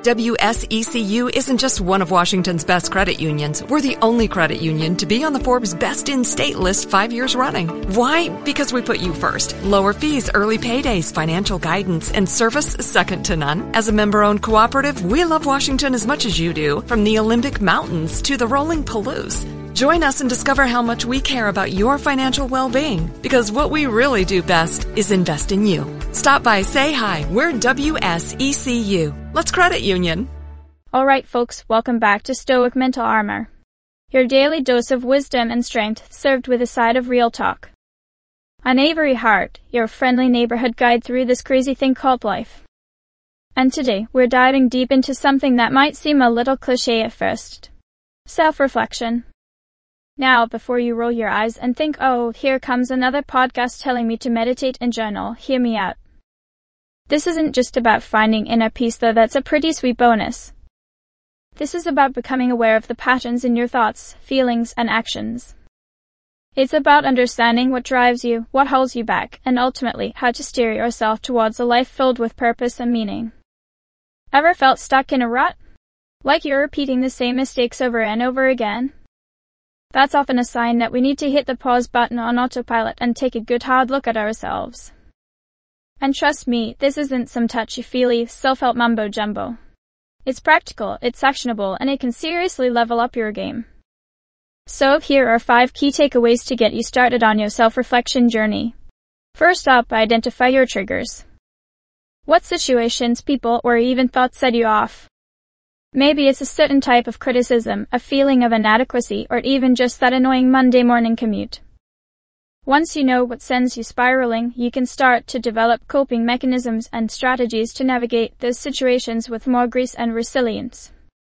WSECU isn't just one of Washington's best credit unions. We're the only credit union to be on the Forbes Best in State list 5 years running. Why? Because we put you first. Lower fees, early paydays, financial guidance, and service second to none. As a member-owned cooperative, we love Washington as much as you do, from the Olympic Mountains to the rolling Palouse. Join us and discover how much we care about your financial well-being, because what we really do best is invest in you. Stop by, say hi. We're WSECU. Let's credit union. Alright folks, welcome back to Stoic Mental Armor. Your daily dose of wisdom and strength served with a side of real talk. I'm Avery Hart, your friendly neighborhood guide through this crazy thing called life. And today, we're diving deep into something that might seem a little cliché at first. Self-reflection. Now, before you roll your eyes and think, oh, here comes another podcast telling me to meditate and journal, hear me out. This isn't just about finding inner peace, though that's a pretty sweet bonus. This is about becoming aware of the patterns in your thoughts, feelings, and actions. It's about understanding what drives you, what holds you back, and ultimately how to steer yourself towards a life filled with purpose and meaning. Ever felt stuck in a rut? Like you're repeating the same mistakes over and over again? That's often a sign that we need to hit the pause button on autopilot and take a good hard look at ourselves. And trust me, this isn't some touchy-feely, self-help mumbo-jumbo. It's practical, it's actionable, and it can seriously level up your game. So here are 5 key takeaways to get you started on your self-reflection journey. First up, identify your triggers. What situations, people, or even thoughts set you off? Maybe it's a certain type of criticism, a feeling of inadequacy, or even just that annoying Monday morning commute. Once you know what sends you spiraling, you can start to develop coping mechanisms and strategies to navigate those situations with more grace and resilience.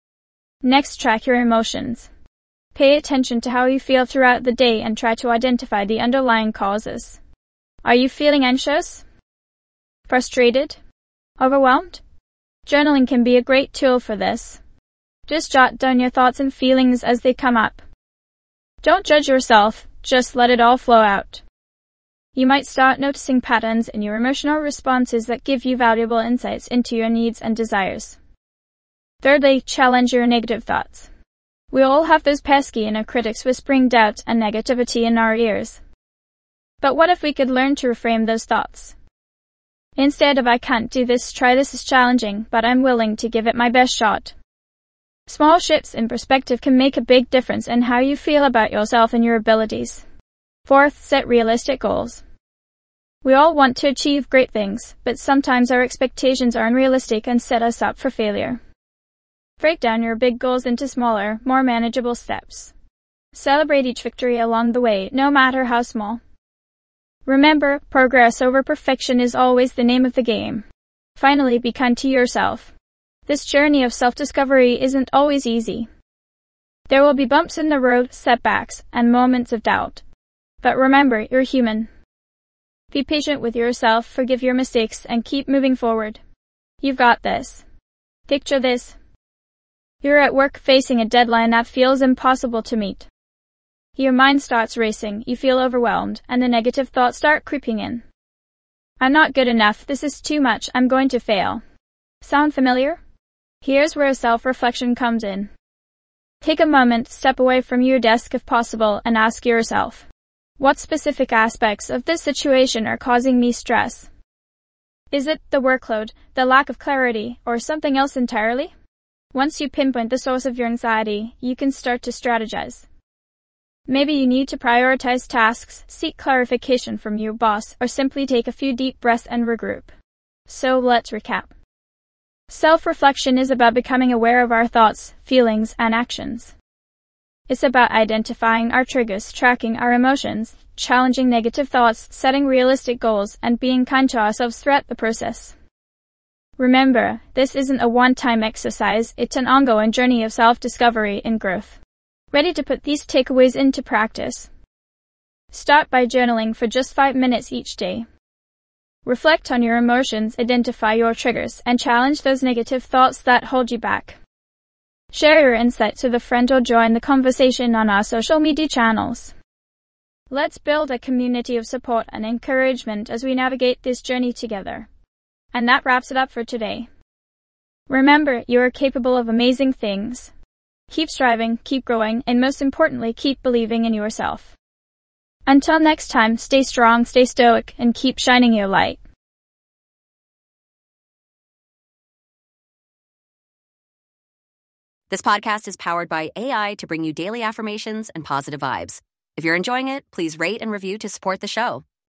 Next, track your emotions. Pay attention to how you feel throughout the day and try to identify the underlying causes. Are you feeling anxious? Frustrated? Overwhelmed? Journaling can be a great tool for this. Just jot down your thoughts and feelings as they come up. Don't judge yourself, just let it all flow out. You might start noticing patterns in your emotional responses that give you valuable insights into your needs and desires. Thirdly, challenge your negative thoughts. We all have those pesky inner critics whispering doubt and negativity in our ears. But what if we could learn to reframe those thoughts? Instead of "I can't do this, try this is challenging, but I'm willing to give it my best shot." Small shifts in perspective can make a big difference in how you feel about yourself and your abilities. Fourth, set realistic goals. We all want to achieve great things, but sometimes our expectations are unrealistic and set us up for failure. Break down your big goals into smaller, more manageable steps. Celebrate each victory along the way, no matter how small. Remember, progress over perfection is always the name of the game. Finally, be kind to yourself. This journey of self-discovery isn't always easy. There will be bumps in the road, setbacks, and moments of doubt. But remember, you're human. Be patient with yourself, forgive your mistakes, and keep moving forward. You've got this. Picture this. You're at work facing a deadline that feels impossible to meet. Your mind starts racing, you feel overwhelmed, and the negative thoughts start creeping in. I'm not good enough, this is too much, I'm going to fail. Sound familiar? Here's where self-reflection comes in. Take a moment, step away from your desk if possible, and ask yourself, what specific aspects of this situation are causing me stress? Is it the workload, the lack of clarity, or something else entirely? Once you pinpoint the source of your anxiety, you can start to strategize. Maybe you need to prioritize tasks, seek clarification from your boss, or simply take a few deep breaths and regroup. So let's recap. Self-reflection is about becoming aware of our thoughts, feelings, and actions. It's about identifying our triggers, tracking our emotions, challenging negative thoughts, setting realistic goals, and being kind to ourselves throughout the process. Remember, this isn't a one-time exercise, it's an ongoing journey of self-discovery and growth. Ready to put these takeaways into practice? Start by journaling for just 5 minutes each day. Reflect on your emotions, identify your triggers, and challenge those negative thoughts that hold you back. Share your insights with a friend or join the conversation on our social media channels. Let's build a community of support and encouragement as we navigate this journey together. And that wraps it up for today. Remember, you are capable of amazing things. Keep striving, keep growing, and most importantly, keep believing in yourself. Until next time, stay strong, stay stoic, and keep shining your light. This podcast is powered by AI to bring you daily affirmations and positive vibes. If you're enjoying it, please rate and review to support the show.